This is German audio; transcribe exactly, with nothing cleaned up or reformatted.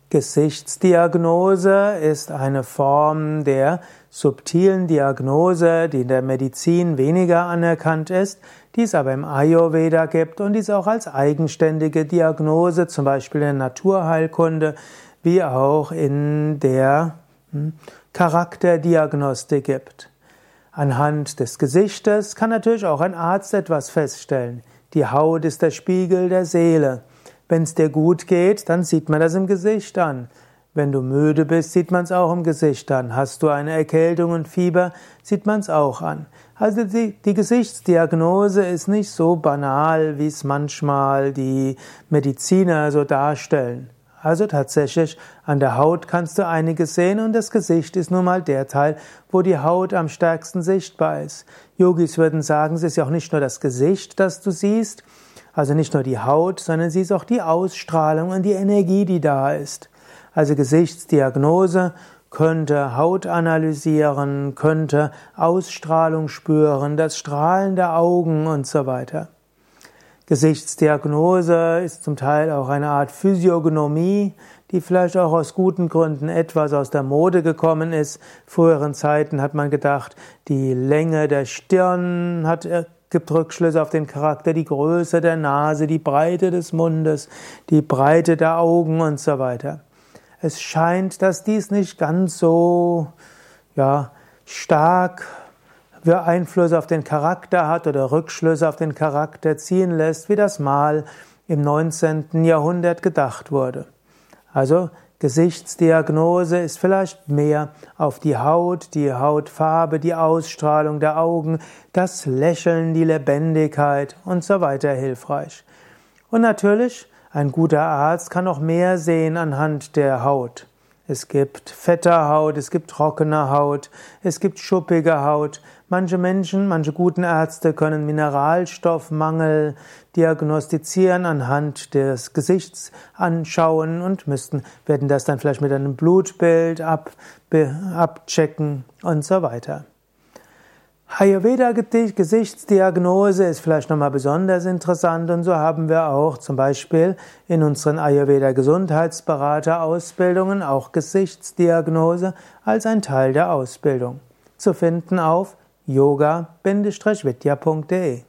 Gesichtsdiagnose ist eine Form der subtilen Diagnose, die in der Medizin weniger anerkannt ist, die es aber im Ayurveda gibt und die es auch als eigenständige Diagnose, zum Beispiel in der Naturheilkunde, wie auch in der hm, Charakterdiagnostik gibt. Anhand des Gesichtes kann natürlich auch ein Arzt etwas feststellen. Die Haut ist der Spiegel der Seele. Wenn es dir gut geht, dann sieht man das im Gesicht an. Wenn du müde bist, sieht man es auch im Gesicht an. Hast du eine Erkältung und Fieber, sieht man es auch an. Also die, die Gesichtsdiagnose ist nicht so banal, wie es manchmal die Mediziner so darstellen. Also tatsächlich, an der Haut kannst du einiges sehen und das Gesicht ist nun mal der Teil, wo die Haut am stärksten sichtbar ist. Yogis würden sagen, es ist ja auch nicht nur das Gesicht, das du siehst, also nicht nur die Haut, sondern sie ist auch die Ausstrahlung und die Energie, die da ist. Also Gesichtsdiagnose könnte Haut analysieren, könnte Ausstrahlung spüren, das Strahlen der Augen und so weiter. Gesichtsdiagnose ist zum Teil auch eine Art Physiognomie, die vielleicht auch aus guten Gründen etwas aus der Mode gekommen ist. Früheren Zeiten hat man gedacht, die Länge der Stirn hat gibt Rückschlüsse auf den Charakter, die Größe der Nase, die Breite des Mundes, die Breite der Augen und so weiter. Es scheint, dass dies nicht ganz so, ja, stark Einfluss auf den Charakter hat oder Rückschlüsse auf den Charakter ziehen lässt, wie das mal im neunzehnten Jahrhundert gedacht wurde. Also Gesichtsdiagnose ist vielleicht mehr auf die Haut, die Hautfarbe, die Ausstrahlung der Augen, das Lächeln, die Lebendigkeit und so weiter hilfreich. Und natürlich, ein guter Arzt kann noch mehr sehen anhand der Haut. Es gibt fette Haut, es gibt trockene Haut, es gibt schuppige Haut. Manche Menschen, manche guten Ärzte können Mineralstoffmangel diagnostizieren anhand des Gesichts anschauen und müssten, werden das dann vielleicht mit einem Blutbild ab, be, abchecken und so weiter. Ayurveda-Gesichtsdiagnose ist vielleicht nochmal besonders interessant und so haben wir auch zum Beispiel in unseren Ayurveda-Gesundheitsberater-Ausbildungen auch Gesichtsdiagnose als ein Teil der Ausbildung. Zu finden auf yoga Bindestrich vidya Punkt de